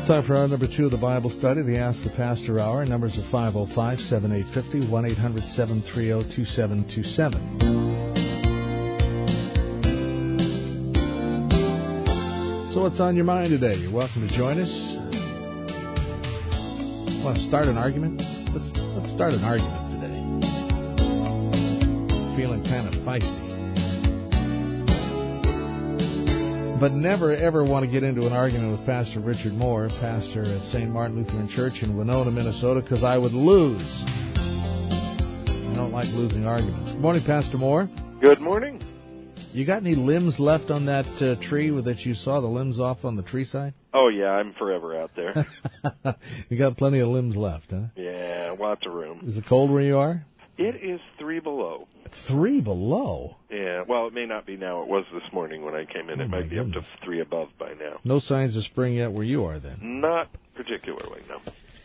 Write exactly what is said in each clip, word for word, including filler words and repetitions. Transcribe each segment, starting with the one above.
Time for our number two of the Bible study, the Ask the Pastor Hour. Numbers are five oh five, seven eight five oh, one eight hundred, seven three oh, two seven two seven. So what's on your mind today? You're welcome to join us. Want to start an argument? Let's let's start an argument today. Feeling kind of feisty. But never, ever want to get into an argument with Pastor Richard Moore, pastor at Saint Martin Lutheran Church in Winona, Minnesota, because I would lose. I don't like losing arguments. Good morning, Pastor Moore. Good morning. You got any limbs left on that uh, tree that you saw, the limbs off on the tree side? Oh, yeah, I'm forever out there. You got plenty of limbs left, huh? Yeah, lots of room. Is it cold where you are? It is three below. Three below? Yeah, well, it may not be now. It was this morning when I came in. Oh, it might be goodness. up to three above by now. No signs of spring yet where you are, then? Not particularly, no.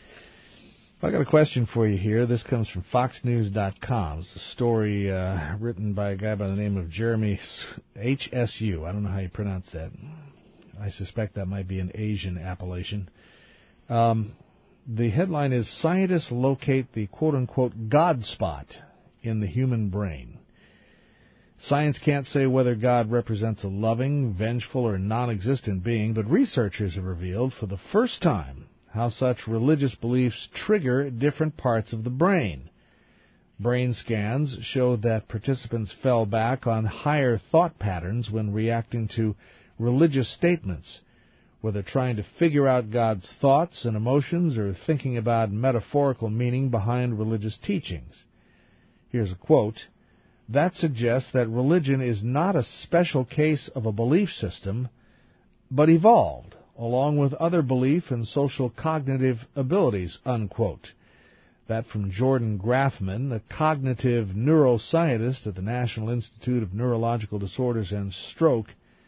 I got a question for you here. This comes from fox news dot com. It's a story uh, written by a guy by the name of Jeremy H S U. I don't know how you pronounce that. I suspect that might be an Asian appellation. Um, the headline is, Scientists Locate the quote-unquote God Spot in the Human Brain. Science can't say whether God represents a loving, vengeful, or non-existent being, but researchers have revealed for the first time how such religious beliefs trigger different parts of the brain. Brain scans showed that participants fell back on higher thought patterns when reacting to religious statements, whether trying to figure out God's thoughts and emotions or thinking about metaphorical meaning behind religious teachings. Here's a quote. That suggests that religion is not a special case of a belief system, but evolved along with other belief and social cognitive abilities, unquote. That from Jordan Grafman, a cognitive neuroscientist at the National Institute of Neurological Disorders and Stroke,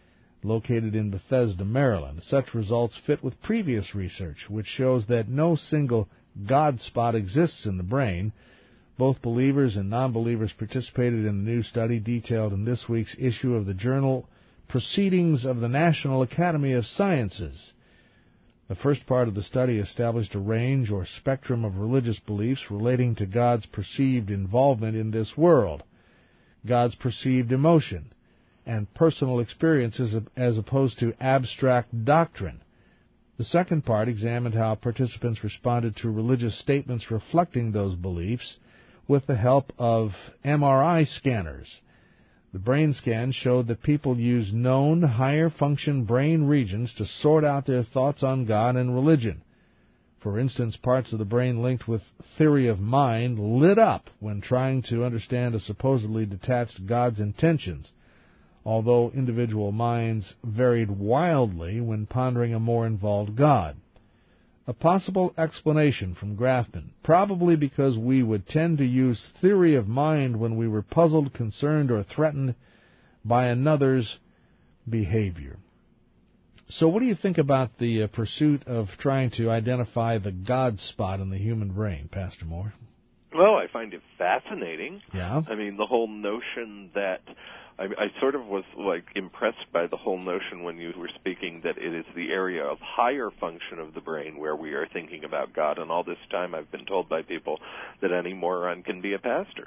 located in Bethesda, Maryland. Such results fit with previous research, which shows that no single God spot exists in the brain. Both believers and non-believers participated in the new study detailed in this week's issue of the journal Proceedings of the National Academy of Sciences. The first part of the study established a range or spectrum of religious beliefs relating to God's perceived involvement in this world, God's perceived emotion, and personal experiences as opposed to abstract doctrine. The second part examined how participants responded to religious statements reflecting those beliefs with the help of M R I scanners. The brain scan showed that people use known higher-function brain regions to sort out their thoughts on God and religion. For instance, parts of the brain linked with theory of mind lit up when trying to understand a supposedly detached God's intentions, although individual minds varied wildly when pondering a more involved God. A possible explanation from Grafman, probably because we would tend to use theory of mind when we were puzzled, concerned, or threatened by another's behavior. So what do you think about the uh, pursuit of trying to identify the God spot in the human brain, Pastor Moore? Well, I find it fascinating. Yeah. I mean, the whole notion that I, I sort of was like impressed by the whole notion when you were speaking that it is the area of higher function of the brain where we are thinking about God. And all this time I've been told by people that any moron can be a pastor.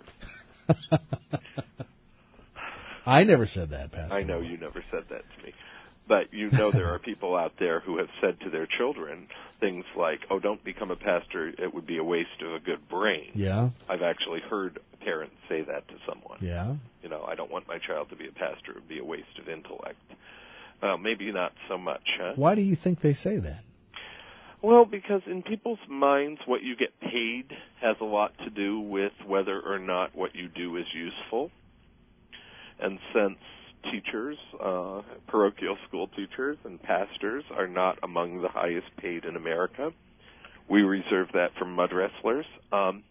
I never said that, Pastor. I know you never said that to me. But you know there are people out there who have said to their children things like, oh, don't become a pastor, it would be a waste of a good brain. Yeah. I've actually heard parents say that to someone. Yeah. You know, I don't want my child to be a pastor, it would be a waste of intellect. Well, maybe not so much, huh? Why do you think they say that? Well, because in people's minds, what you get paid has a lot to do with whether or not what you do is useful. And since teachers, uh, parochial school teachers and pastors are not among the highest paid in America, we reserve that for mud wrestlers. Um,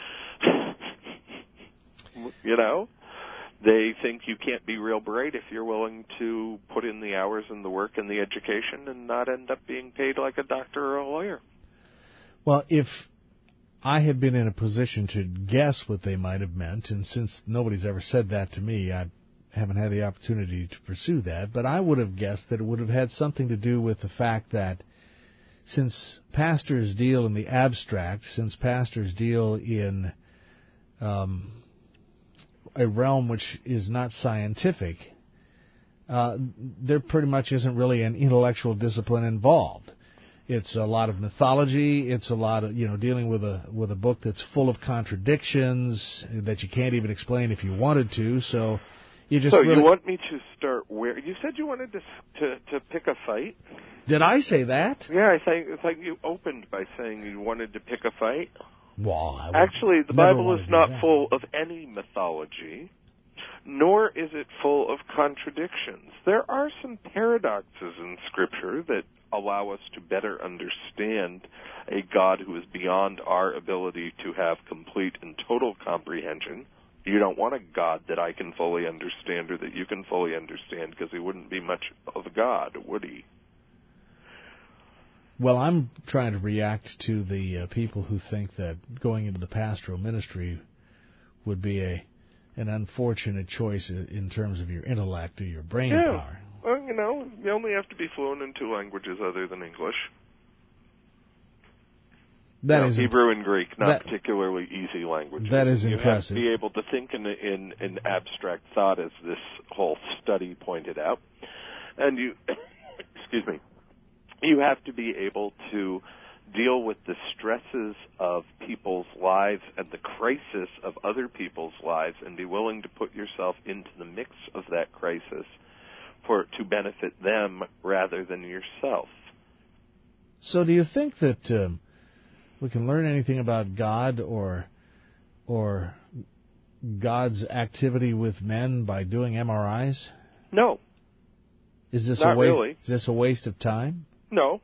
you know, they think you can't be real bright if you're willing to put in the hours and the work and the education and not end up being paid like a doctor or a lawyer. Well, if I had been in a position to guess what they might have meant, and since nobody's ever said that to me, I haven't had the opportunity to pursue that, but I would have guessed that it would have had something to do with the fact that since pastors deal in the abstract, since pastors deal in um, a realm which is not scientific, uh, there pretty much isn't really an intellectual discipline involved. It's a lot of mythology. It's a lot of, you know, dealing with a with a book that's full of contradictions that you can't even explain if you wanted to. So you just so really, you want me to start where? You said you wanted to to, to pick a fight. Did I say that? Yeah, I think it's like you opened by saying you wanted to pick a fight. Well, I actually, the never Bible is do not that. full of any mythology, nor is it full of contradictions. There are some paradoxes in Scripture that allow us to better understand a God who is beyond our ability to have complete and total comprehension. You don't want a God that I can fully understand or that you can fully understand, because he wouldn't be much of a God, would he? Well, I'm trying to react to the uh, people who think that going into the pastoral ministry would be a an unfortunate choice in terms of your intellect or your brain yeah. power. Well, you know, you only have to be fluent in two languages other than English. That you know, is Hebrew and Greek, not that, particularly easy languages. That is you impressive. You have to be able to think in, in, in abstract thought, as this whole study pointed out. And you, excuse me, you have to be able to deal with the stresses of people's lives and the crisis of other people's lives, and be willing to put yourself into the mix of that crisis for to benefit them rather than yourself. So do you think that um, we can learn anything about God or or God's activity with men by doing M R Is? No. Is this Not a waste, really. Is this a waste of time? No.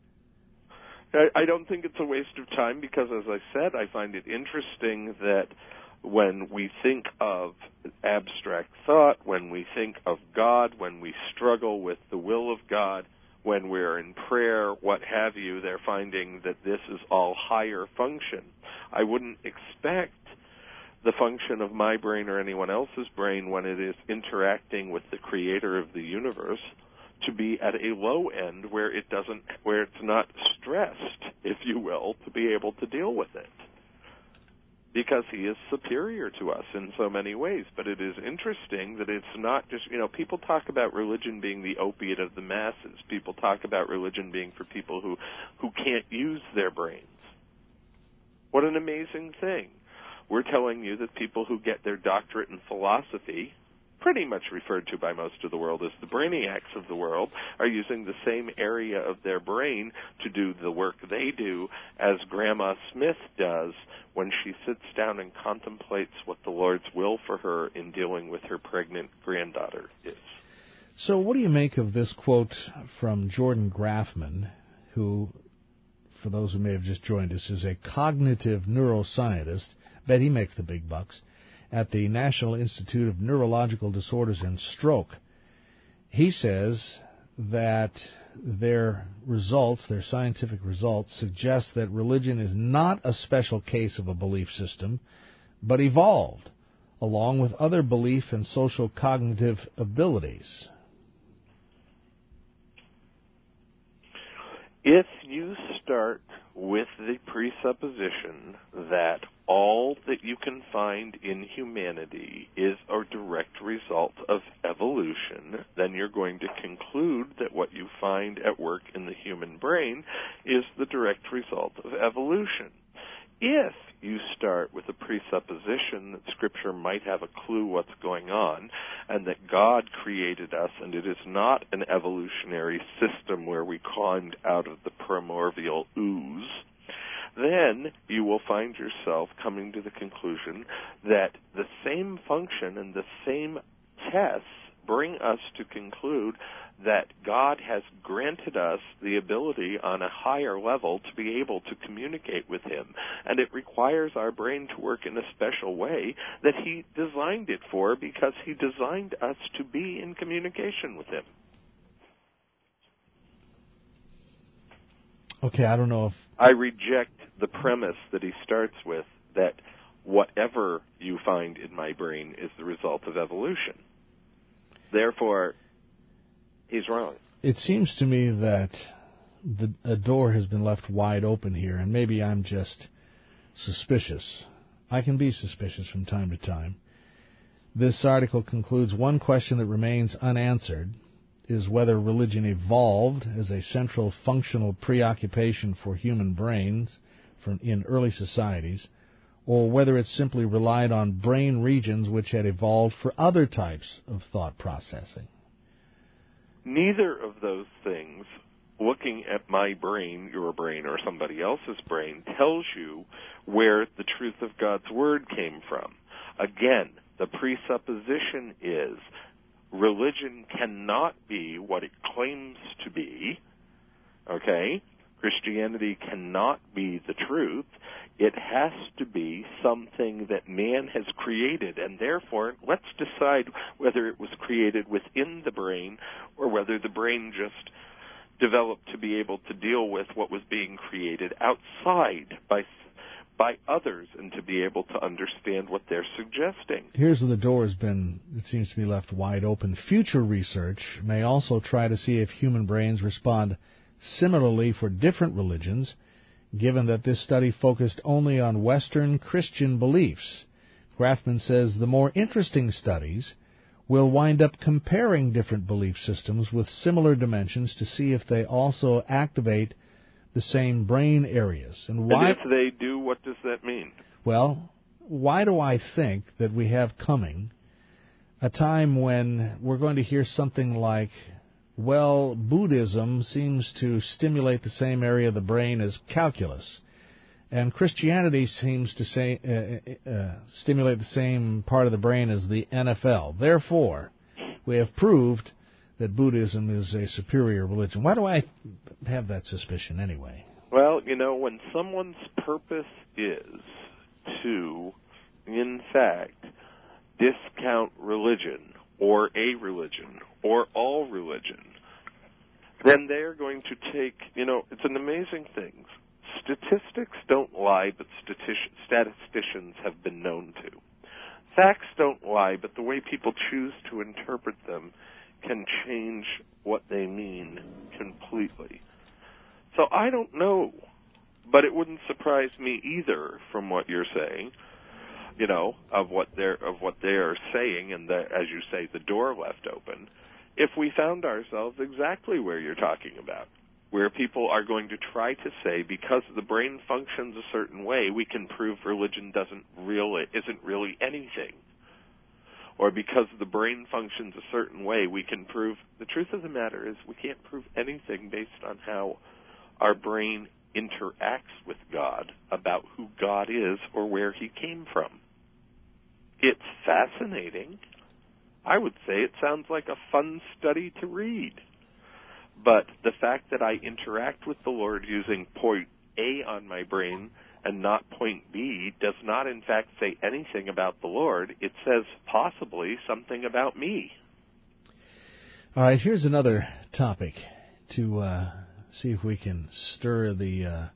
I, I don't think it's a waste of time, because, as I said, I find it interesting that when we think of abstract thought, when we think of God, when we struggle with the will of God, when we're in prayer, what have you, they're finding that this is all higher function. I wouldn't expect the function of my brain or anyone else's brain when it is interacting with the creator of the universe to be at a low end where it doesn't, where it's not stressed, if you will, to be able to deal with it. Because he is superior to us in so many ways. But it is interesting that it's not just, you know, people talk about religion being the opiate of the masses. People talk about religion being for people who, who can't use their brains. What an amazing thing. We're telling you that people who get their doctorate in philosophy, pretty much referred to by most of the world as the brainiacs of the world, are using the same area of their brain to do the work they do as Grandma Smith does when she sits down and contemplates what the Lord's will for her in dealing with her pregnant granddaughter is. So what do you make of this quote from Jordan Grafman, who, for those who may have just joined us, is a cognitive neuroscientist? Bet he makes the big bucks. At the National Institute of Neurological Disorders and Stroke. He says that their results, their scientific results, suggest that religion is not a special case of a belief system, but evolved, along with other belief and social cognitive abilities. If you start with the presupposition that all that you can find in humanity is a direct result of evolution, then you're going to conclude that what you find at work in the human brain is the direct result of evolution. If you start with a presupposition that Scripture might have a clue what's going on, and that God created us, and it is not an evolutionary system where we climbed out of the primordial ooze, then you will find yourself coming to the conclusion that the same function and the same tests bring us to conclude that God has granted us the ability on a higher level to be able to communicate with him. And it requires our brain to work in a special way that he designed it for, because he designed us to be in communication with him. Okay, I don't know if... I reject the premise that he starts with, that whatever you find in my brain is the result of evolution. Therefore, he's wrong. It seems to me that the, a door has been left wide open here, and maybe I'm just suspicious. I can be suspicious from time to time. This article concludes one question that remains unanswered is whether religion evolved as a central functional preoccupation for human brains from, in early societies, or whether it simply relied on brain regions which had evolved for other types of thought processing. Neither of those things, looking at my brain, your brain, or somebody else's brain, tells you where the truth of God's Word came from. Again, the presupposition is religion cannot be what it claims to be, okay? Christianity cannot be the truth. It has to be something that man has created, and therefore let's decide whether it was created within the brain or whether the brain just developed to be able to deal with what was being created outside by by others and to be able to understand what they're suggesting. Here's where the door has been, it seems to be left wide open. Future research may also try to see if human brains respond similarly for different religions, given that this study focused only on Western Christian beliefs. Grafman says the more interesting studies will wind up comparing different belief systems with similar dimensions to see if they also activate the same brain areas. And why? And if they do, what does that mean? Well, why do I think that we have coming a time when we're going to hear something like, well, Buddhism seems to stimulate the same area of the brain as calculus, and Christianity seems to say, uh, uh, stimulate the same part of the brain as the N F L. Therefore, we have proved that Buddhism is a superior religion. Why do I have that suspicion anyway? Well, you know, when someone's purpose is to, in fact, discount religion or a religion or all religion, then they're going to take, you know, it's an amazing thing. Statistics don't lie, but statisticians have been known to. Facts don't lie, but the way people choose to interpret them can change what they mean completely. So I don't know, but it wouldn't surprise me either from what you're saying, you know, of what they're of what they are saying, and the, as you say, the door left open, if we found ourselves exactly where you're talking about, where people are going to try to say because the brain functions a certain way, we can prove religion doesn't really isn't really anything. Or because the brain functions a certain way, we can prove... The truth of the matter is we can't prove anything based on how our brain interacts with God about who God is or where he came from. It's fascinating. I would say it sounds like a fun study to read. But the fact that I interact with the Lord using point A on my brain and not point B does not, in fact, say anything about the Lord. It says possibly something about me. All right, here's another topic to uh, see if we can stir the, uh,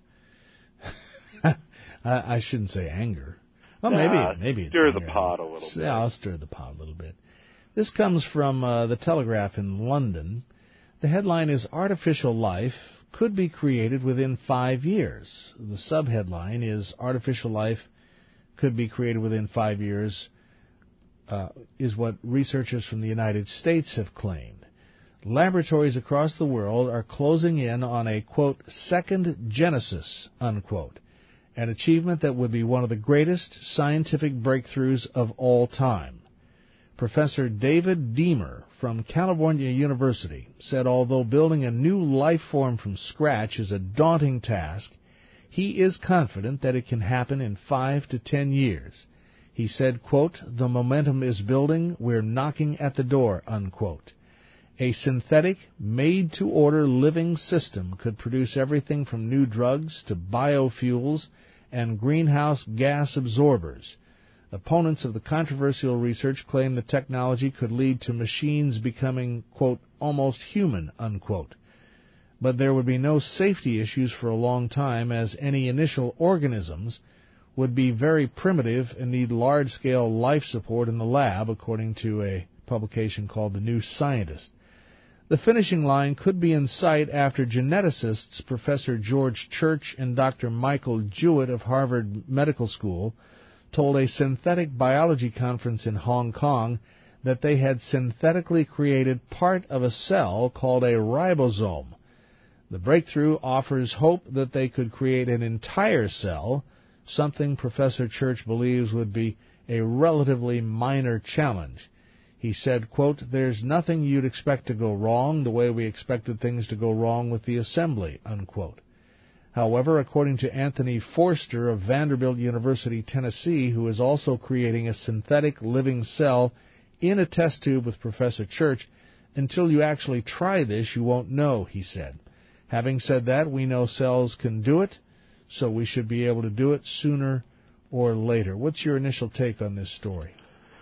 I, I shouldn't say anger. Well, maybe, nah, maybe it's stir anger. the pot a little bit. Yeah, I'll stir the pot a little bit. This comes from uh, the Telegraph in London. The headline is Artificial Life Could Be Created Within Five Years. The subheadline is Artificial Life Could Be Created Within Five Years, uh, is what researchers from the United States have claimed. Laboratories across the world are closing in on a, quote, second Genesis, unquote, an achievement that would be one of the greatest scientific breakthroughs of all time. Professor David Deamer from California University said although building a new life form from scratch is a daunting task, he is confident that it can happen in five to ten years. He said, quote, the momentum is building, we're knocking at the door, unquote. A synthetic, made-to-order living system could produce everything from new drugs to biofuels and greenhouse gas absorbers. Opponents of the controversial research claim the technology could lead to machines becoming, quote, almost human, unquote. But there would be no safety issues for a long time, as any initial organisms would be very primitive and need large-scale life support in the lab, according to a publication called The New Scientist. The finishing line could be in sight after geneticists Professor George Church and Doctor Michael Jewett of Harvard Medical School told a synthetic biology conference in Hong Kong that they had synthetically created part of a cell called a ribosome. The breakthrough offers hope that they could create an entire cell, something Professor Church believes would be a relatively minor challenge. He said, quote, "There's nothing you'd expect to go wrong the way we expected things to go wrong with the assembly," unquote. However, according to Anthony Forster of Vanderbilt University, Tennessee, who is also creating a synthetic living cell in a test tube with Professor Church, until you actually try this, you won't know, he said. Having said that, we know cells can do it, so we should be able to do it sooner or later. What's your initial take on this story?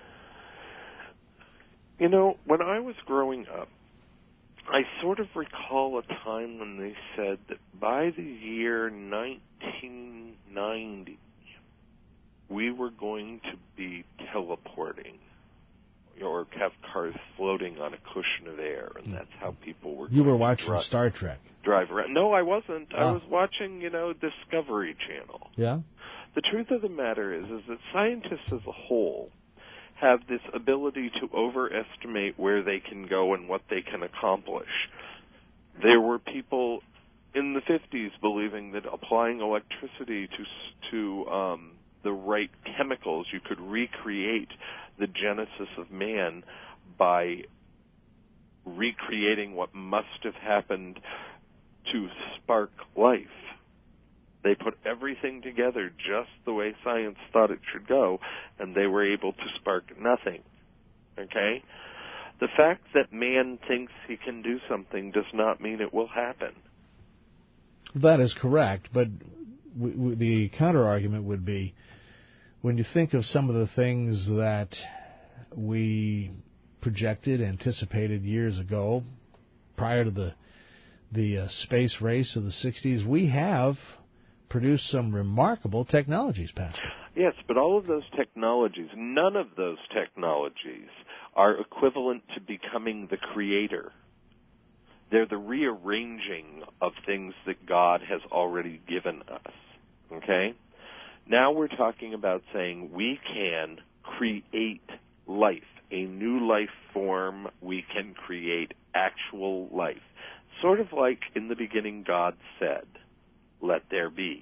You know, when I was growing up, I sort of recall a time when they said that by the year nineteen ninety, we were going to be teleporting or have cars floating on a cushion of air, and that's how people were You going were watching to drive, Star Trek. drive around. No, I wasn't. Ah. I was watching, you know, Discovery Channel. Yeah? The truth of the matter is, is that scientists as a whole have this ability to overestimate where they can go and what they can accomplish. There were people in the fifties believing that applying electricity to to um, the right chemicals, you could recreate the genesis of man by recreating what must have happened to spark life. They put everything together just the way science thought it should go, and they were able to spark nothing. Okay? The fact that man thinks he can do something does not mean it will happen. That is correct, but w- w- the counter-argument would be, when you think of some of the things that we projected, anticipated years ago, prior to the, the uh, space race of the sixties, we have produced some remarkable technologies, Pastor. Yes, but all of those technologies, none of those technologies are equivalent to becoming the creator. They're the rearranging of things that God has already given us. Okay? Now we're talking about saying we can create life, a new life form. We can create actual life. Sort of like in the beginning God said, "Let there be."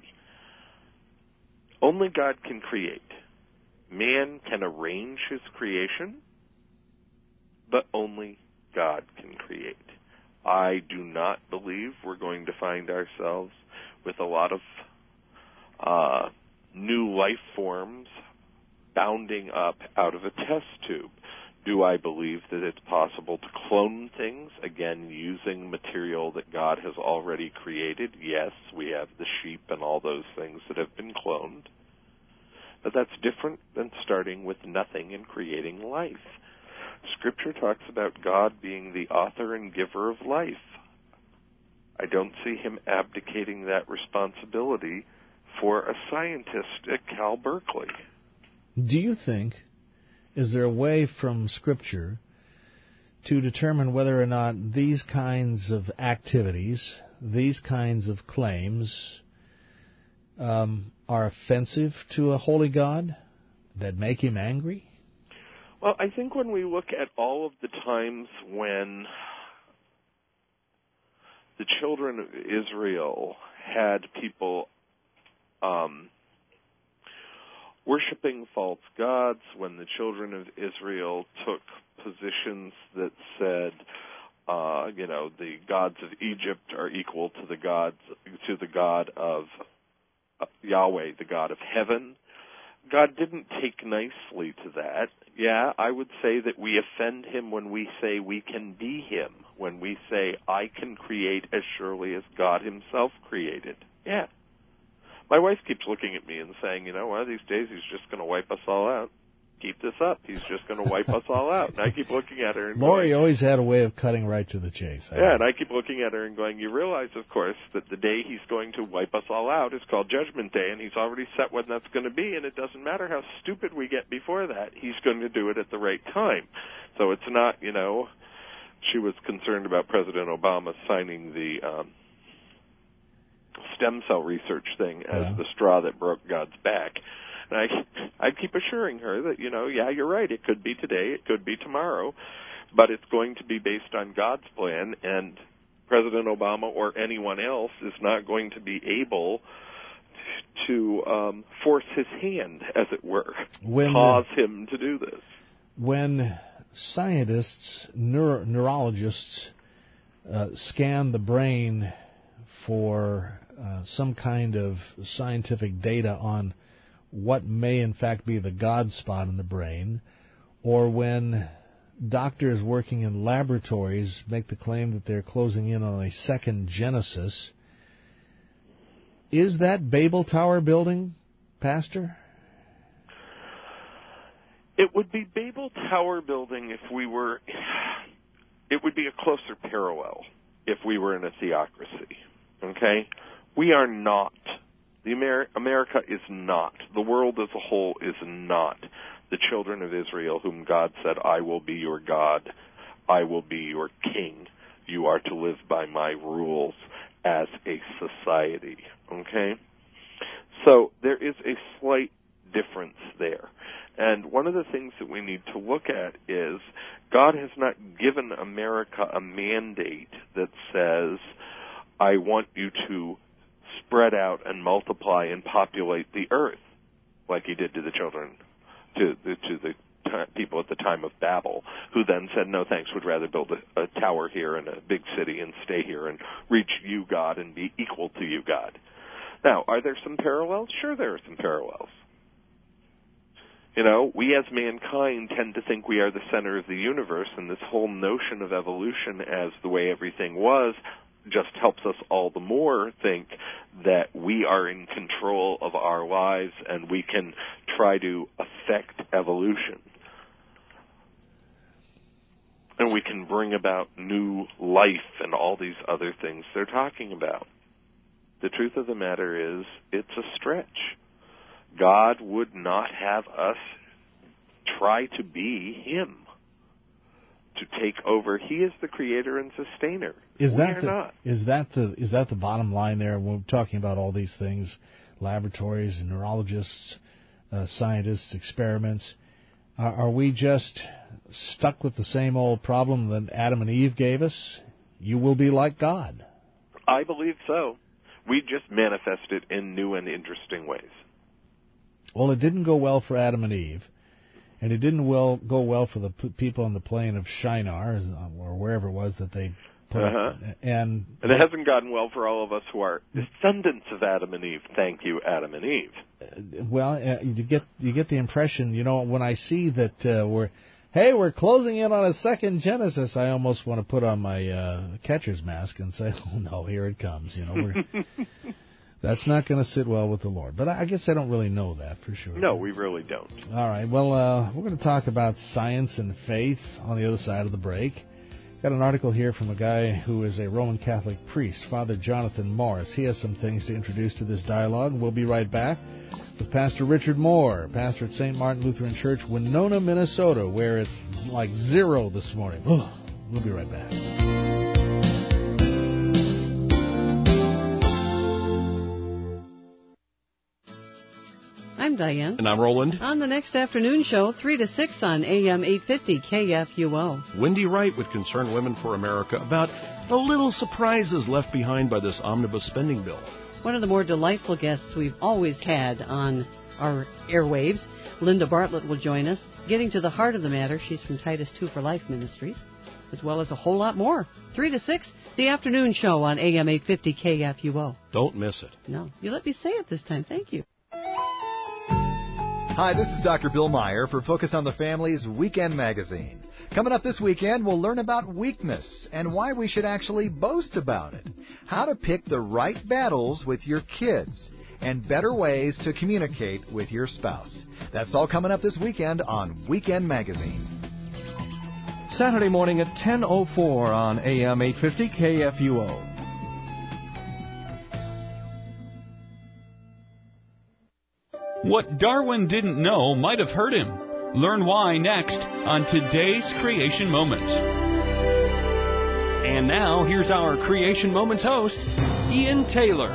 Only God can create. Man can arrange his creation, but only God can create. I do not believe we're going to find ourselves with a lot of uh, new life forms bounding up out of a test tube. Do I believe that it's possible to clone things, again, using material that God has already created? Yes, we have the sheep and all those things that have been cloned. But that's different than starting with nothing and creating life. Scripture talks about God being the author and giver of life. I don't see him abdicating that responsibility for a scientist at Cal Berkeley. Do you think, is there a way from Scripture to determine whether or not these kinds of activities, these kinds of claims, um, are offensive to a holy God, that make him angry? Well, I think when we look at all of the times when the children of Israel had people um, worshiping false gods, when the children of Israel took positions that said, uh, you know, the gods of Egypt are equal to the gods to the God of uh, Yahweh, the God of heaven, God didn't take nicely to that. Yeah, I would say that we offend him when we say we can be him, when we say I can create as surely as God himself created. Yeah. My wife keeps looking at me and saying, you know, one of these days he's just going to wipe us all out. Keep this up. He's just going to wipe us all out. And I keep looking at her and Lori going, always had a way of cutting right to the chase. I yeah, know. and I keep looking at her and going, you realize, of course, that the day he's going to wipe us all out is called Judgment Day, and he's already set when that's going to be, and it doesn't matter how stupid we get before that. He's going to do it at the right time. So it's not, you know, she was concerned about President Obama signing the um, stem cell research thing as yeah. the straw that broke God's back. And I, I keep assuring her that, you know, yeah, you're right. It could be today. It could be tomorrow. But it's going to be based on God's plan, and President Obama or anyone else is not going to be able to um, force his hand, as it were, when, cause him to do this. When scientists, neuro- neurologists, uh, scan the brain for uh, some kind of scientific data on what may in fact be the God spot in the brain, or when doctors working in laboratories make the claim that they're closing in on a second Genesis, is that Babel Tower building, Pastor? It would be Babel Tower building if we were, it would be a closer parallel if we were in a theocracy, okay? We are not. The Amer- America is not. The world as a whole is not the children of Israel whom God said, I will be your God, I will be your king. You are to live by my rules as a society, okay? So there is a slight difference there. And one of the things that we need to look at is God has not given America a mandate that says, I want you to spread out and multiply and populate the earth, like he did to the children, to the, to the t- people at the time of Babel, who then said, no thanks, would rather build a, a tower here in a big city and stay here and reach you, God, and be equal to you, God. Now, are there some parallels? Sure, there are some parallels. You know, we as mankind tend to think we are the center of the universe, and this whole notion of evolution as the way everything was just helps us all the more think that we are in control of our lives and we can try to affect evolution. And we can bring about new life and all these other things they're talking about. The truth of the matter is, it's a stretch. God would not have us try to be Him, to take over. He is the creator and sustainer. Is we that are the, not. Is that the is that the bottom line there? When we're talking about all these things, laboratories, neurologists, uh, scientists, experiments. Are, are we just stuck with the same old problem that Adam and Eve gave us? You will be like God. I believe so. We just manifest it in new and interesting ways. Well, it didn't go well for Adam and Eve, and it didn't well go well for the p- people on the plain of Shinar, or wherever it was that they put uh-huh. up. And, and it hasn't gotten well for all of us who are descendants of Adam and Eve. Thank you, Adam and Eve. Uh, well, uh, you get you get the impression, you know, when I see that uh, we're, hey, we're closing in on a second Genesis, I almost want to put on my uh, catcher's mask and say, oh no, here it comes. You know, we're, that's not going to sit well with the Lord. But I guess I don't really know that for sure. No, we really don't. All right. Well, uh, we're going to talk about science and faith on the other side of the break. Got an article here from a guy who is a Roman Catholic priest, Father Jonathan Morris. He has some things to introduce to this dialogue. We'll be right back with Pastor Richard Moore, pastor at Saint Martin Lutheran Church, Winona, Minnesota, where it's like zero this morning. We'll be right back. I'm Diane. And I'm Roland. On the next afternoon show, three to six on A M eight fifty K F U O. Wendy Wright with Concerned Women for America about the little surprises left behind by this omnibus spending bill. One of the more delightful guests we've always had on our airwaves, Linda Bartlett, will join us, getting to the heart of the matter. She's from Titus two for Life Ministries, as well as a whole lot more. three to six, the afternoon show on A M eight fifty K F U O. Don't miss it. No, you let me say it this time. Thank you. Hi, this is Doctor Bill Meyer for Focus on the Family's Weekend Magazine. Coming up this weekend, we'll learn about weakness and why we should actually boast about it, how to pick the right battles with your kids, and better ways to communicate with your spouse. That's all coming up this weekend on Weekend Magazine. Saturday morning at ten oh four on A M eight fifty K F U O. What Darwin didn't know might have hurt him. Learn why next on Today's Creation Moments. And now, here's our Creation Moments host, Ian Taylor.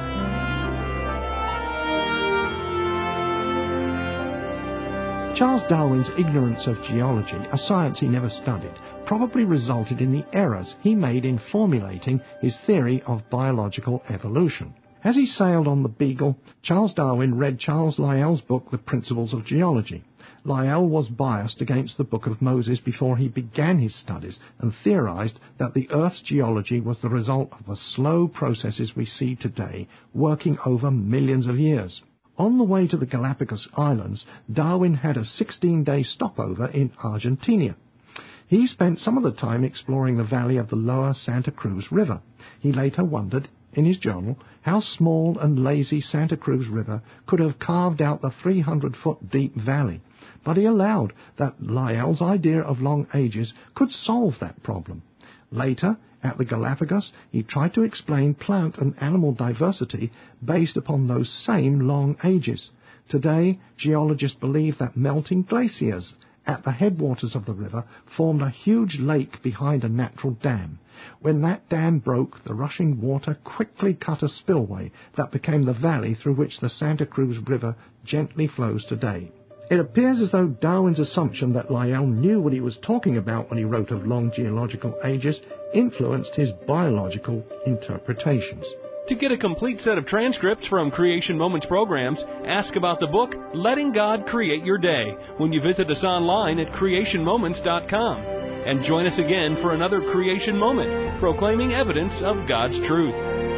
Charles Darwin's ignorance of geology, a science he never studied, probably resulted in the errors he made in formulating his theory of biological evolution. As he sailed on the Beagle, Charles Darwin read Charles Lyell's book, The Principles of Geology. Lyell was biased against the Book of Moses before he began his studies and theorized that the Earth's geology was the result of the slow processes we see today, working over millions of years. On the way to the Galapagos Islands, Darwin had a sixteen-day stopover in Argentina. He spent some of the time exploring the valley of the lower Santa Cruz River. He later wondered, in his journal, how small and lazy Santa Cruz River could have carved out the three hundred foot deep valley. But he allowed that Lyell's idea of long ages could solve that problem. Later, at the Galapagos, he tried to explain plant and animal diversity based upon those same long ages. Today, geologists believe that melting glaciers at the headwaters of the river formed a huge lake behind a natural dam. When that dam broke, the rushing water quickly cut a spillway that became the valley through which the Santa Cruz River gently flows today. It appears as though Darwin's assumption that Lyell knew what he was talking about when he wrote of long geological ages influenced his biological interpretations. To get a complete set of transcripts from Creation Moments programs, ask about the book Letting God Create Your Day when you visit us online at creation moments dot com. And join us again for another Creation Moment, proclaiming evidence of God's truth.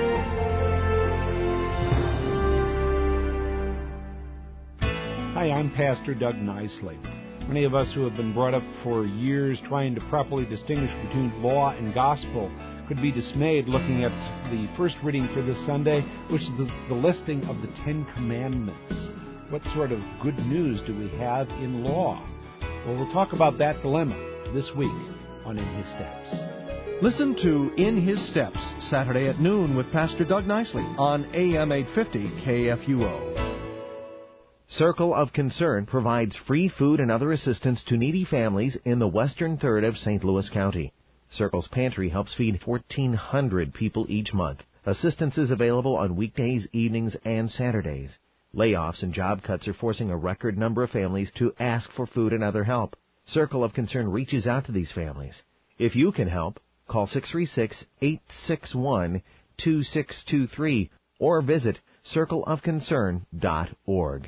Hi, I'm Pastor Doug Nicely. Many of us who have been brought up for years trying to properly distinguish between law and gospel could be dismayed looking at the first reading for this Sunday, which is the, the listing of the Ten Commandments. What sort of good news do we have in law? Well, we'll talk about that dilemma this week on In His Steps. Listen to In His Steps, Saturday at noon with Pastor Doug Nicely on A M eight fifty K F U O. Circle of Concern provides free food and other assistance to needy families in the western third of Saint Louis County. Circle's pantry helps feed fourteen hundred people each month. Assistance is available on weekdays, evenings, and Saturdays. Layoffs and job cuts are forcing a record number of families to ask for food and other help. Circle of Concern reaches out to these families. If you can help, call six three six, eight six one, two six two three or visit circle of concern dot org.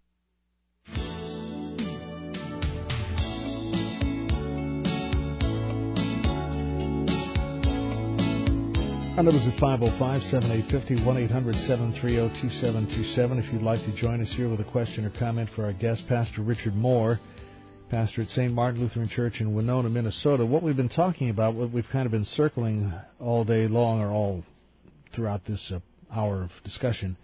Our numbers are five oh five, seven eight five oh, one eight hundred, seven three oh, two seven two seven. If you'd like to join us here with a question or comment for our guest, Pastor Richard Moore, pastor at Saint Martin Lutheran Church in Winona, Minnesota. What we've been talking about, what we've kind of been circling all day long or all throughout this uh, hour of discussion,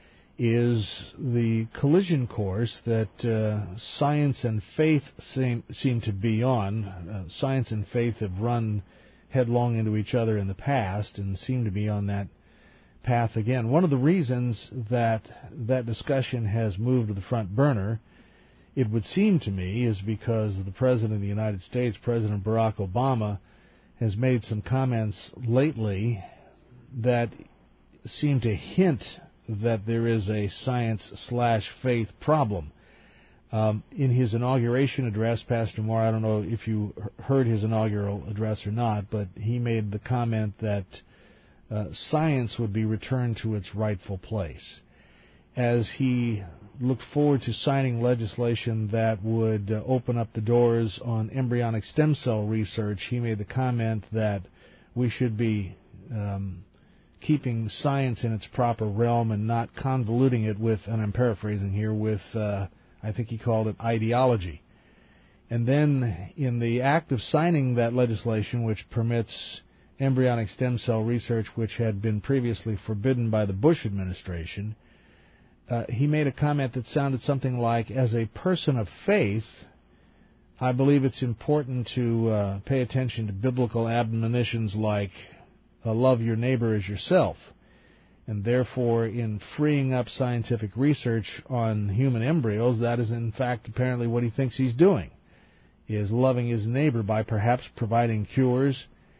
is the collision course that uh, science and faith seem, seem to be on. Uh, science and faith have run headlong into each other in the past and seem to be on that path again. One of the reasons that that discussion has moved to the front burner, it would seem to me, is because the President of the United States, President Barack Obama, has made some comments lately that seem to hint that there is a science-slash-faith problem. Um, in his inauguration address, Pastor Moore, I don't know if you heard his inaugural address or not, but he made the comment that uh, science would be returned to its rightful place. As he looked forward to signing legislation that would uh, open up the doors on embryonic stem cell research, he made the comment that we should be um, keeping science in its proper realm and not convoluting it with, and I'm paraphrasing here, with uh, I think he called it ideology. And then in the act of signing that legislation, which permits embryonic stem cell research, which had been previously forbidden by the Bush administration, uh, he made a comment that sounded something like, as a person of faith, I believe it's important to uh, pay attention to biblical admonitions like uh, love your neighbor as yourself. And therefore, in freeing up scientific research on human embryos, that is in fact apparently what he thinks he's doing, is loving his neighbor by perhaps providing cures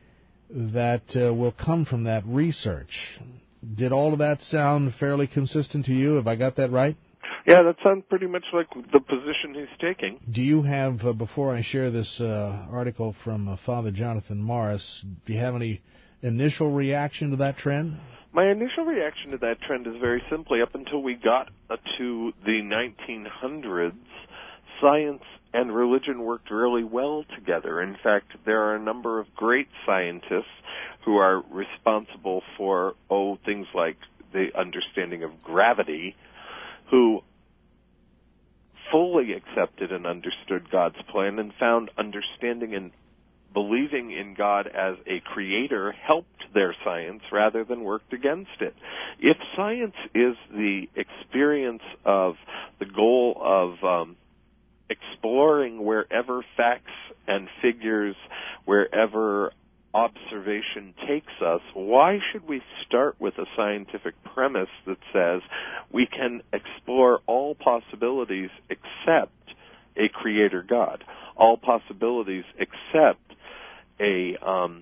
that uh, will come from that research. Did all of that sound fairly consistent to you? Have I got that right? Yeah, that sounds pretty much like the position he's taking. Do you have, uh, before I share this uh, article from uh, Father Jonathan Morris, do you have any initial reaction to that trend? My initial reaction to that trend is very simply, up until we got uh, to the nineteen hundreds, science and religion worked really well together. In fact, there are a number of great scientists who are responsible for, oh, things like the understanding of gravity, who fully accepted and understood God's plan and found understanding and believing in God as a creator helped their science rather than worked against it. If science is the experience of the goal of um, exploring wherever facts and figures, wherever observation takes us, why should we start with a scientific premise that says we can explore all possibilities except a creator God, all possibilities except a um,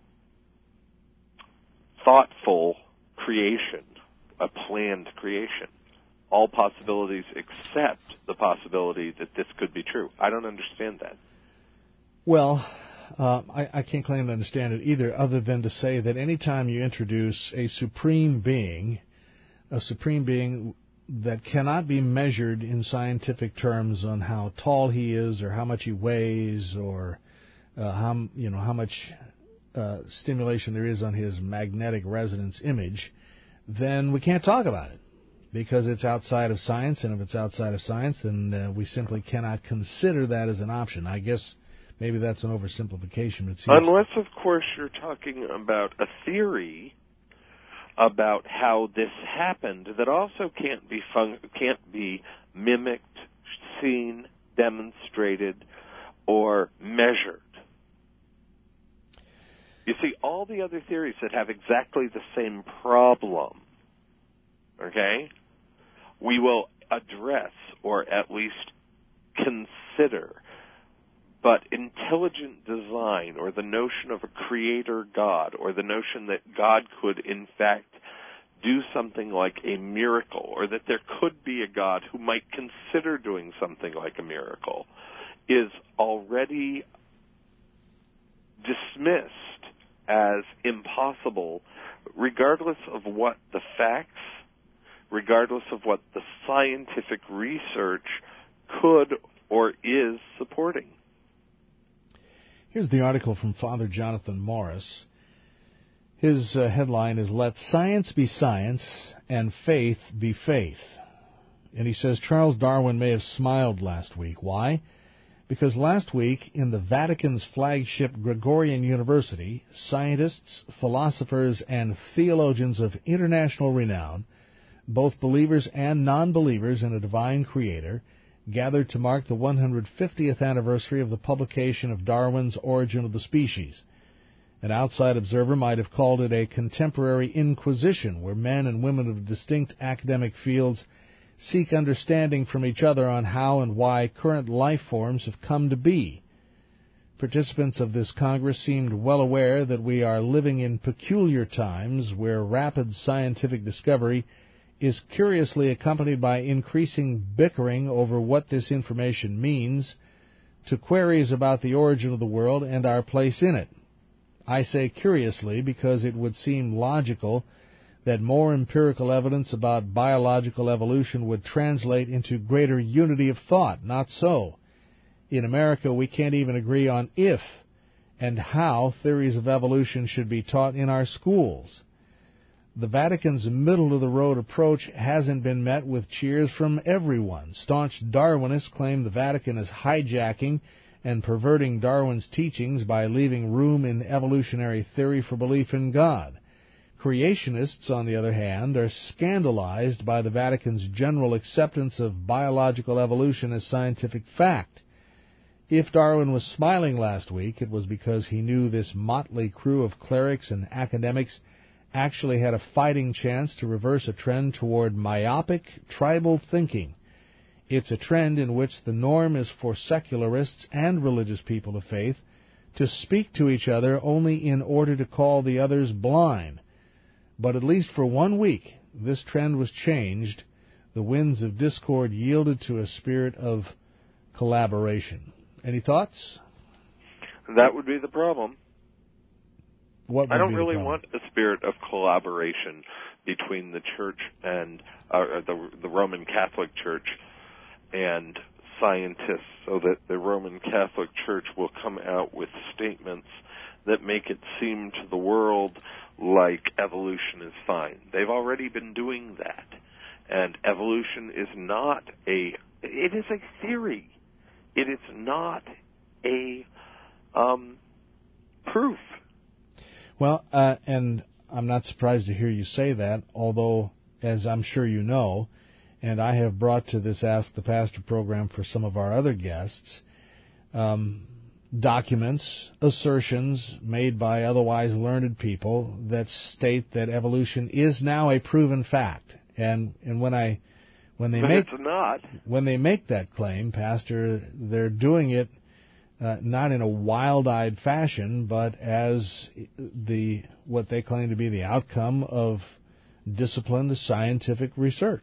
thoughtful creation, a planned creation, all possibilities except the possibility that this could be true? I don't understand that. Well, Uh, I, I can't claim to understand it either, other than to say that any time you introduce a supreme being, a supreme being that cannot be measured in scientific terms on how tall he is, or how much he weighs, or uh, how you know how much uh, stimulation there is on his magnetic resonance image, then we can't talk about it because it's outside of science. And if it's outside of science, then uh, we simply cannot consider that as an option. I guess. Maybe that's an oversimplification. But it seems Unless, of course, you're talking about a theory about how this happened that also can't be fun- can't be mimicked, seen, demonstrated, or measured. You see, all the other theories that have exactly the same problem, okay, we will address or at least consider. But intelligent design, or the notion of a creator God, or the notion that God could, in fact, do something like a miracle, or that there could be a God who might consider doing something like a miracle, is already dismissed as impossible, regardless of what the facts, regardless of what the scientific research could or is supporting. Here's the article from Father Jonathan Morris. His uh, headline is, "Let Science Be Science and Faith Be Faith." And he says Charles Darwin may have smiled last week. Why? Because last week, in the Vatican's flagship Gregorian University, scientists, philosophers, and theologians of international renown, both believers and non-believers in a divine creator, gathered to mark the one hundred fiftieth anniversary of the publication of Darwin's Origin of the Species. An outside observer might have called it a contemporary inquisition, where men and women of distinct academic fields seek understanding from each other on how and why current life forms have come to be. Participants of this Congress seemed well aware that we are living in peculiar times where rapid scientific discovery is curiously accompanied by increasing bickering over what this information means, to queries about the origin of the world and our place in it. I say curiously because it would seem logical that more empirical evidence about biological evolution would translate into greater unity of thought. Not so. In America, we can't even agree on if and how theories of evolution should be taught in our schools. The Vatican's middle-of-the-road approach hasn't been met with cheers from everyone. Staunch Darwinists claim the Vatican is hijacking and perverting Darwin's teachings by leaving room in evolutionary theory for belief in God. Creationists, on the other hand, are scandalized by the Vatican's general acceptance of biological evolution as scientific fact. If Darwin was smiling last week, it was because he knew this motley crew of clerics and academics actually had a fighting chance to reverse a trend toward myopic, tribal thinking. It's a trend in which the norm is for secularists and religious people of faith to speak to each other only in order to call the others blind. But at least for one week, this trend was changed. The winds of discord yielded to a spirit of collaboration. Any thoughts? That would be the problem. What would I don't be really the want a spirit of collaboration between the Church and uh, the, the Roman Catholic Church and scientists, so that the Roman Catholic Church will come out with statements that make it seem to the world like evolution is fine. They've already been doing that. And evolution is not a, it is a theory. It is not a um, proof. Well, uh, and I'm not surprised to hear you say that, although, as I'm sure you know, and I have brought to this Ask the Pastor program for some of our other guests, um, documents, assertions made by otherwise learned people that state that evolution is now a proven fact. And and when I when they but make it's not. when they make that claim, Pastor, they're doing it uh, not in a wild-eyed fashion, but as the what they claim to be the outcome of disciplined scientific research.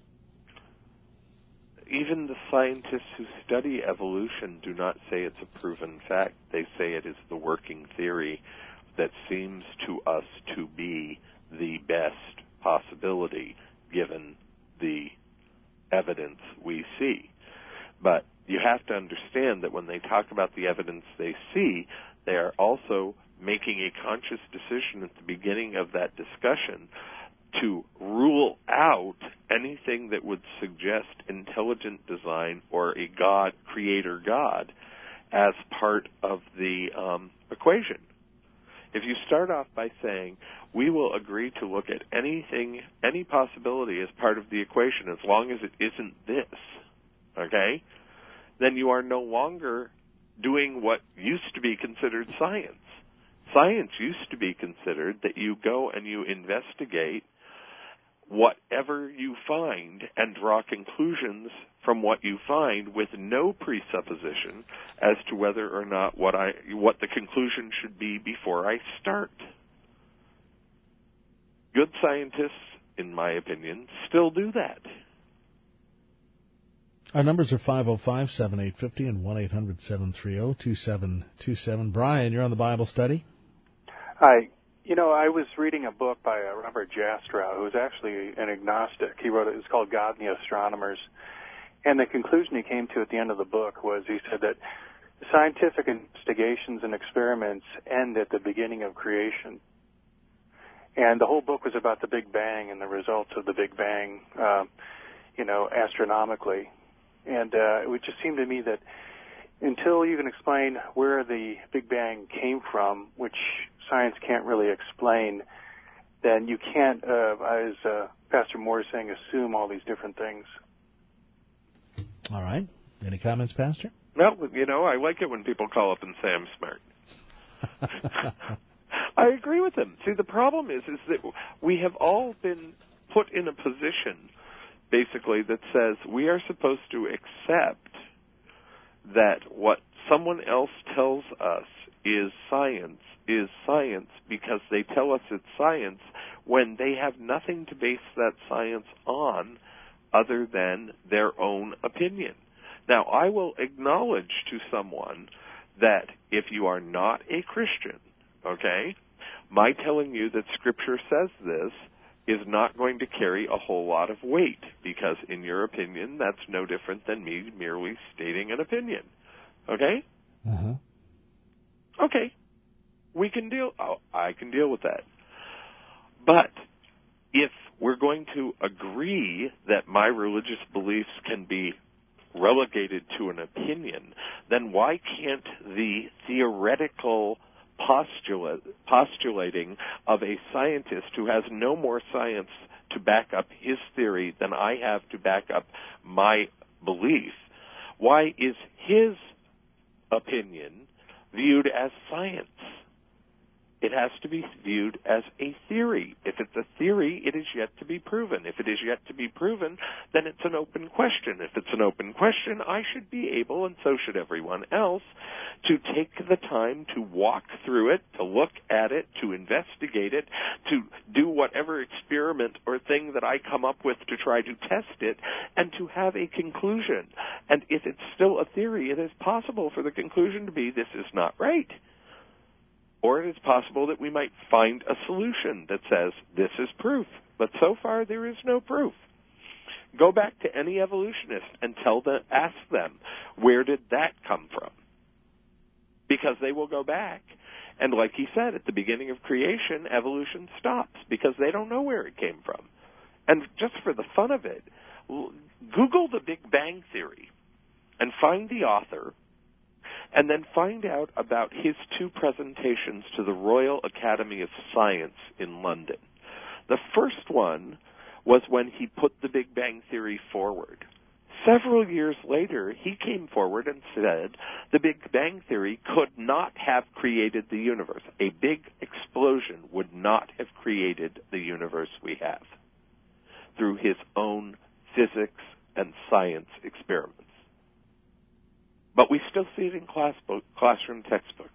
Even the scientists who study evolution do not say it's a proven fact. They say it is the working theory that seems to us to be the best possibility given the evidence we see. But you have to understand that when they talk about the evidence they see, they are also making a conscious decision at the beginning of that discussion to rule out anything that would suggest intelligent design or a God, creator God, as part of the um, equation. If you start off by saying, we will agree to look at anything, any possibility as part of the equation as long as it isn't this, okay, then you are no longer doing what used to be considered science. Science used to be considered that you go and you investigate whatever you find and draw conclusions from what you find with no presupposition as to whether or not what I what the conclusion should be before I start. Good scientists, in my opinion, still do that. Our numbers are five oh five, seven eight five oh and one eight hundred, seven three oh, two seven two seven. Brian, you're on the Bible study. Hi. You know, I was reading a book by uh, Robert Jastrow, who was actually an agnostic. He wrote it. It's called God and the Astronomers. And the conclusion he came to at the end of the book was he said that scientific investigations and experiments end at the beginning of creation. And the whole book was about the Big Bang and the results of the Big Bang, uh, you know, astronomically. And uh, it would just seem to me that until you can explain where the Big Bang came from, which science can't really explain, then you can't, uh, as uh, Pastor Moore is saying, assume all these different things. All right. Any comments, Pastor? Well, you know, I like it when people call up and say I'm smart. I agree with them. See, the problem is, is that we have all been put in a position, basically, that says we are supposed to accept that what someone else tells us is science is science because they tell us it's science when they have nothing to base that science on other than their own opinion. Now, I will acknowledge to someone that if you are not a Christian, okay, my telling you that Scripture says this is not going to carry a whole lot of weight because, in your opinion, that's no different than me merely stating an opinion. Okay? Uh-huh. Okay. We can deal, oh, I can deal with that. But if we're going to agree that my religious beliefs can be relegated to an opinion, then why can't the theoretical postulate, postulating of a scientist who has no more science to back up his theory than I have to back up my belief, why is his opinion viewed as science? It has to be viewed as a theory. If it's a theory, it is yet to be proven. If it is yet to be proven, then it's an open question. If it's an open question, I should be able, and so should everyone else, to take the time to walk through it, to look at it, to investigate it, to do whatever experiment or thing that I come up with to try to test it, and to have a conclusion. And if it's still a theory, it is possible for the conclusion to be, this is not right. Or it is possible that we might find a solution that says, this is proof. But so far, there is no proof. Go back to any evolutionist and tell them, ask them, where did that come from? Because they will go back. And like he said, at the beginning of creation, evolution stops because they don't know where it came from. And just for the fun of it, Google the Big Bang Theory and find the author, and then find out about his two presentations to the Royal Academy of Science in London. The first one was when he put the Big Bang Theory forward. Several years later, he came forward and said the Big Bang Theory could not have created the universe. A big explosion would not have created the universe we have through his own physics and science experiments. But we still see it in class book, classroom textbooks,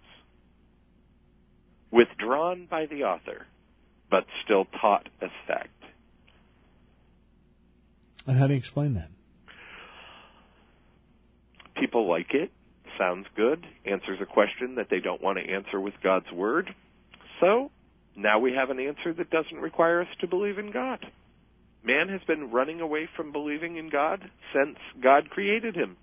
withdrawn by the author, but still taught as fact. And how do you explain that? People like it, sounds good, answers a question that they don't want to answer with God's Word. So now we have an answer that doesn't require us to believe in God. Man has been running away from believing in God since God created him.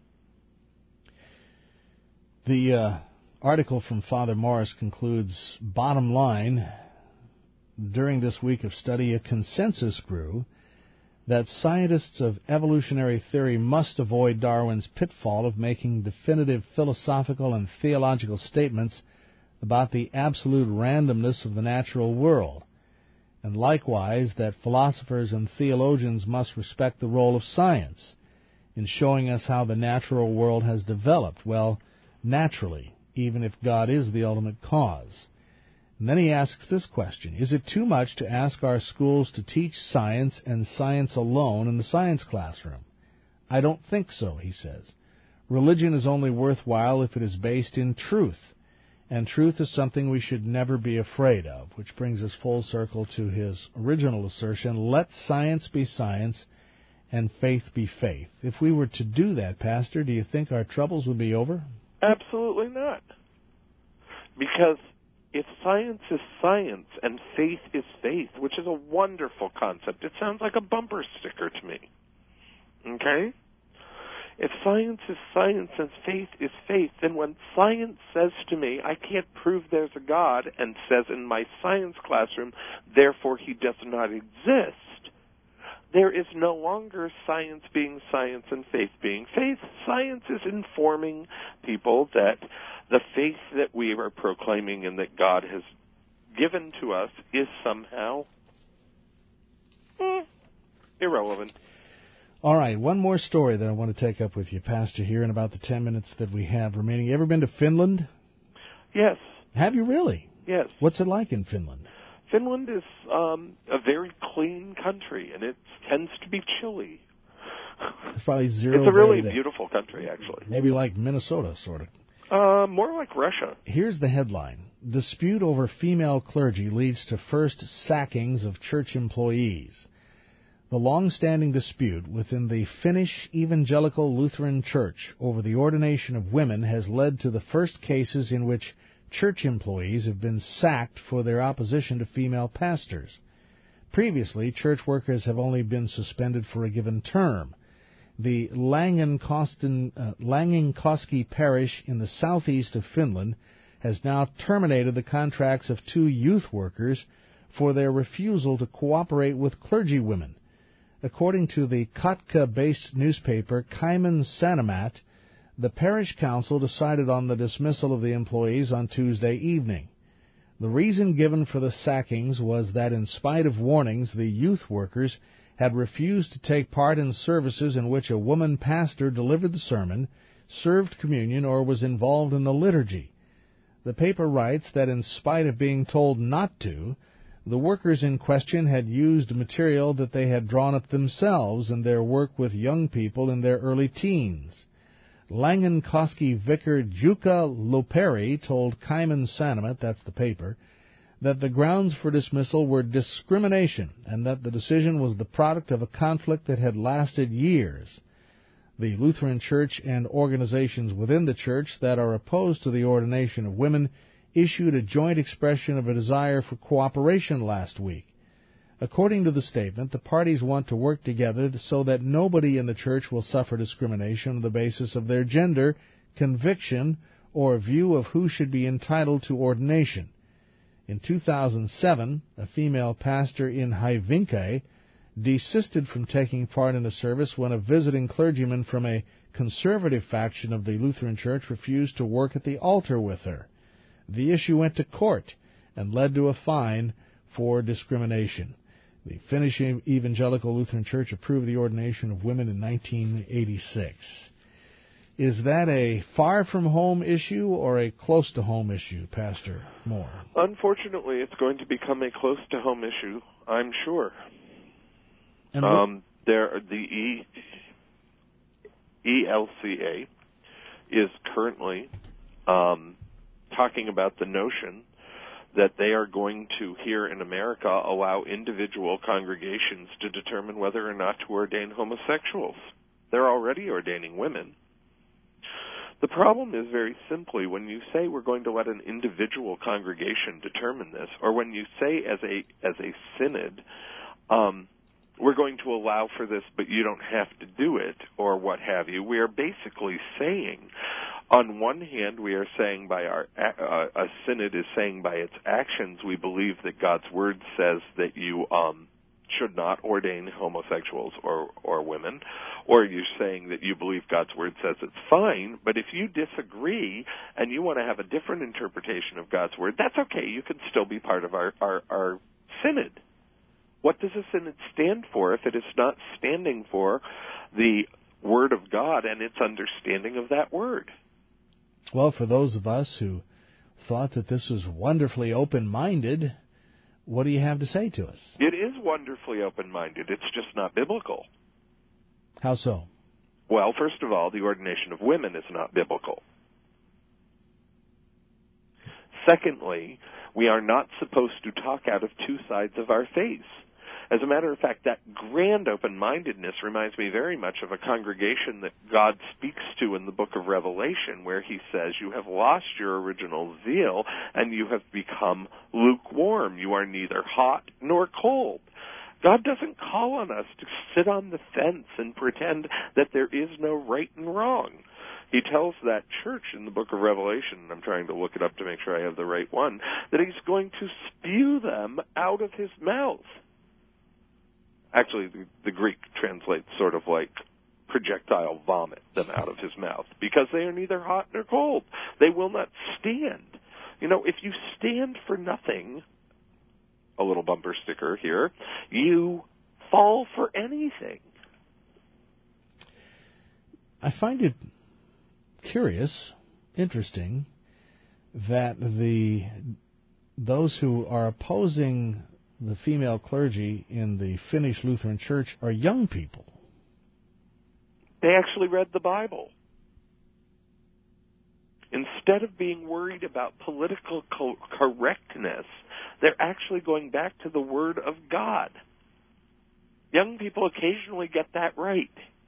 The uh, article from Father Morris concludes, bottom line, during this week of study, a consensus grew that scientists of evolutionary theory must avoid Darwin's pitfall of making definitive philosophical and theological statements about the absolute randomness of the natural world, and likewise that philosophers and theologians must respect the role of science in showing us how the natural world has developed, well, naturally, even if God is the ultimate cause. And then he asks this question, is it too much to ask our schools to teach science and science alone in the science classroom? I don't think so, he says. Religion is only worthwhile if it is based in truth, and truth is something we should never be afraid of, which brings us full circle to his original assertion, let science be science and faith be faith. If we were to do that, Pastor, do you think our troubles would be over? Absolutely not. Because if science is science and faith is faith, which is a wonderful concept, it sounds like a bumper sticker to me. Okay? If science is science and faith is faith, then when science says to me, I can't prove there's a God, and says in my science classroom, therefore he does not exist, there is no longer science being science and faith being faith. Science is informing people that the faith that we are proclaiming and that God has given to us is somehow eh, irrelevant. All right, one more story that I want to take up with you, Pastor, here in about the ten minutes that we have remaining. You ever been to Finland? Yes. Have you really? Yes. What's it like in Finland? Finland is um, a very clean country, and it tends to be chilly. It's probably zero. It's a really day. beautiful country, actually. Maybe like Minnesota, sort of. Uh, more like Russia. Here's the headline. Dispute over female clergy leads to first sackings of church employees. The long-standing dispute within the Finnish Evangelical Lutheran Church over the ordination of women has led to the first cases in which church employees have been sacked for their opposition to female pastors. Previously, church workers have only been suspended for a given term. The Langenkoski uh, Langenkoski parish in the southeast of Finland has now terminated the contracts of two youth workers for their refusal to cooperate with clergywomen. According to the Kotka-based newspaper Kaiman Sanomat, the parish council decided on the dismissal of the employees on Tuesday evening. The reason given for the sackings was that in spite of warnings, the youth workers had refused to take part in services in which a woman pastor delivered the sermon, served communion, or was involved in the liturgy. The paper writes that in spite of being told not to, the workers in question had used material that they had drawn up themselves in their work with young people in their early teens. Langenkoski vicar Juka Loperi told Kaiman Sanamet, that's the paper, that the grounds for dismissal were discrimination and that the decision was the product of a conflict that had lasted years. The Lutheran Church and organizations within the church that are opposed to the ordination of women issued a joint expression of a desire for cooperation last week. According to the statement, the parties want to work together so that nobody in the church will suffer discrimination on the basis of their gender, conviction, or view of who should be entitled to ordination. In two thousand seven, a female pastor in Hyvinkė desisted from taking part in a service when a visiting clergyman from a conservative faction of the Lutheran Church refused to work at the altar with her. The issue went to court and led to a fine for discrimination. The Finnish Evangelical Lutheran Church approved the ordination of women in nineteen eighty-six. Is that a far-from-home issue or a close-to-home issue, Pastor Moore? Unfortunately, it's going to become a close-to-home issue, I'm sure. And um, there, the e, E L C A is currently um, talking about the notion that they are going to, here in America, allow individual congregations to determine whether or not to ordain homosexuals. They're already ordaining women. The problem is very simply when you say we're going to let an individual congregation determine this, or when you say as a as a synod, um, we're going to allow for this, but you don't have to do it, or what have you. We are basically saying, on one hand, we are saying by our, uh, a synod is saying by its actions, we believe that God's word says that you um, should not ordain homosexuals or, or women, or you're saying that you believe God's word says it's fine, but if you disagree and you want to have a different interpretation of God's word, that's okay. You can still be part of our, our, our synod. What does a synod stand for if it is not standing for the Word of God and its understanding of that Word? Well, for those of us who thought that this was wonderfully open-minded, what do you have to say to us? It is wonderfully open-minded. It's just not biblical. How so? Well, first of all, the ordination of women is not biblical. Secondly, we are not supposed to talk out of two sides of our face. As a matter of fact, that grand open-mindedness reminds me very much of a congregation that God speaks to in the book of Revelation, where he says, you have lost your original zeal and you have become lukewarm. You are neither hot nor cold. God doesn't call on us to sit on the fence and pretend that there is no right and wrong. He tells that church in the book of Revelation, and I'm trying to look it up to make sure I have the right one, that he's going to spew them out of his mouth. Actually, the, the Greek translates sort of like projectile vomit them out of his mouth, because they are neither hot nor cold. They will not stand. You know, if you stand for nothing, a little bumper sticker here, you fall for anything. I find it curious, interesting, that the those who are opposing the female clergy in the Finnish Lutheran Church are young people. They actually read the Bible. Instead of being worried about political co- correctness, they're actually going back to the Word of God. Young people occasionally get that right.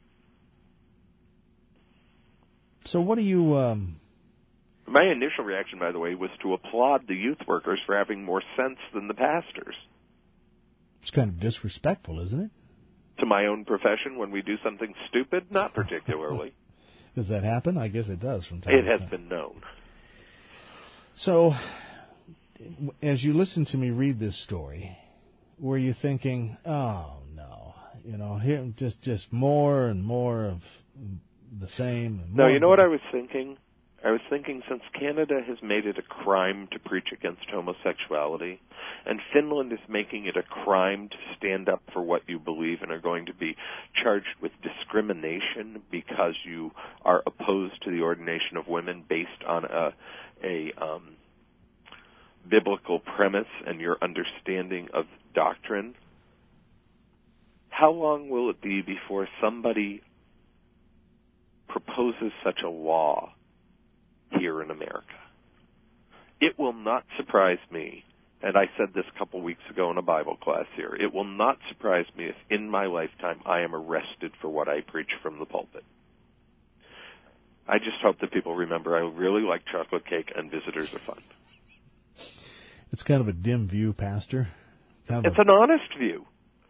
So what do you... Um... My initial reaction, by the way, was to applaud the youth workers for having more sense than the pastors. It's kind of disrespectful, isn't it? To my own profession, when we do something stupid? Not particularly. Does that happen? I guess it does from time to time. It has been known. So, as you listen to me read this story, were you thinking, oh, no, you know, here just, just more and more of the same? And no, you know what I was thinking? I was thinking, since Canada has made it a crime to preach against homosexuality, and Finland is making it a crime to stand up for what you believe and are going to be charged with discrimination because you are opposed to the ordination of women based on a, a um, biblical premise and your understanding of doctrine, how long will it be before somebody proposes such a law here in America? It will not surprise me, and I said this a couple weeks ago in a Bible class here, it will not surprise me if in my lifetime I am arrested for what I preach from the pulpit. I just hope that people remember I really like chocolate cake and visitors are fun. It's kind of a dim view, Pastor. Kind of it's a... an honest view.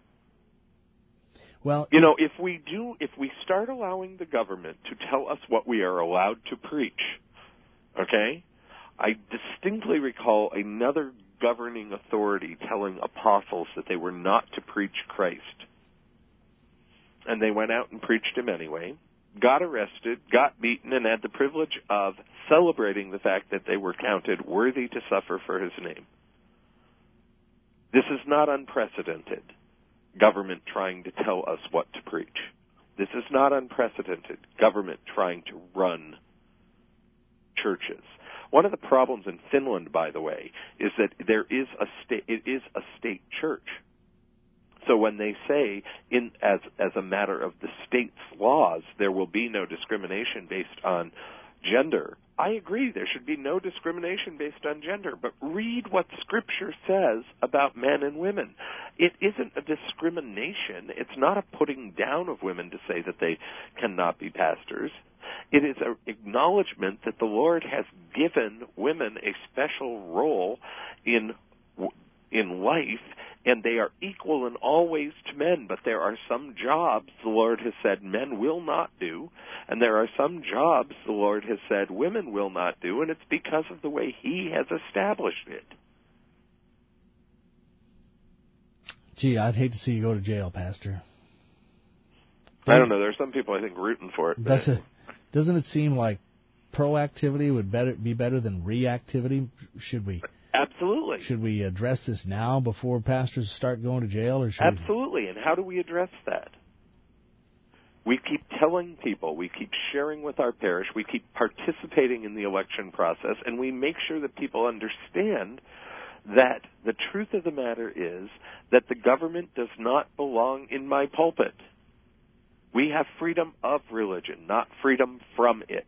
Well, you know, if we do, if we start allowing the government to tell us what we are allowed to preach, okay? I distinctly recall another governing authority telling apostles that they were not to preach Christ. And they went out and preached him anyway, got arrested, got beaten, and had the privilege of celebrating the fact that they were counted worthy to suffer for his name. This is not unprecedented. Government trying to tell us what to preach. This is not unprecedented. Government trying to run churches. One of the problems in Finland, by the way, is that there is a state. It is a state church. So when they say, in as as a matter of the state's laws, there will be no discrimination based on gender, I agree there should be no discrimination based on gender, but read what Scripture says about men and women. It isn't a discrimination. It's not a putting down of women to say that they cannot be pastors. It is an acknowledgement that the Lord has given women a special role in in life, and they are equal in all ways to men, but there are some jobs the Lord has said men will not do, and there are some jobs the Lord has said women will not do, and it's because of the way He has established it. Gee, I'd hate to see you go to jail, Pastor. I don't know. There are some people, I think, rooting for it. Does it doesn't it seem like proactivity would better be better than reactivity? Should we... Absolutely. Should we address this now before pastors start going to jail? Or should Absolutely. We... And how do we address that? We keep telling people, we keep sharing with our parish, we keep participating in the election process, and we make sure that people understand that the truth of the matter is that the government does not belong in my pulpit. We have freedom of religion, not freedom from it.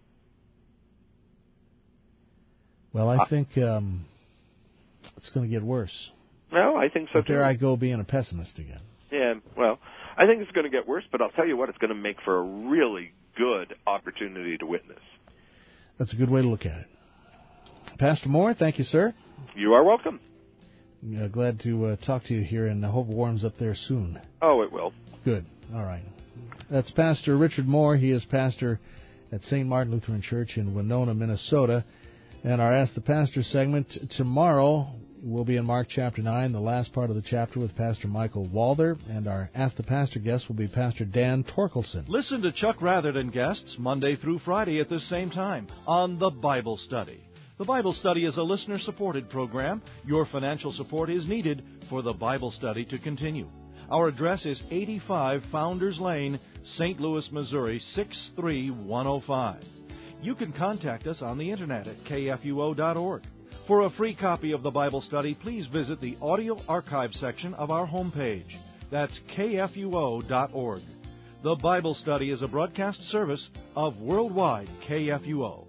Well, I think um, it's going to get worse. No, I think so, but too. There I go being a pessimist again. Yeah, well, I think it's going to get worse, but I'll tell you what, it's going to make for a really good opportunity to witness. That's a good way to look at it. Pastor Moore, thank you, sir. You are welcome. Uh, glad to uh, talk to you here, and I hope it warms up there soon. Oh, it will. Good. All right. That's Pastor Richard Moore. He is pastor at Saint Martin Lutheran Church in Winona, Minnesota. And our Ask the Pastor segment tomorrow will be in Mark chapter nine, the last part of the chapter with Pastor Michael Walder. And our Ask the Pastor guest will be Pastor Dan Torkelson. Listen to Chuck Rather and guests Monday through Friday at this same time on The Bible Study. The Bible Study is a listener-supported program. Your financial support is needed for the Bible Study to continue. Our address is eighty-five Founders Lane, Saint Louis, Missouri, six three one oh five. You can contact us on the Internet at K F U O dot org. For a free copy of the Bible Study, please visit the audio archive section of our homepage. That's K F U O dot org. The Bible Study is a broadcast service of Worldwide K F U O.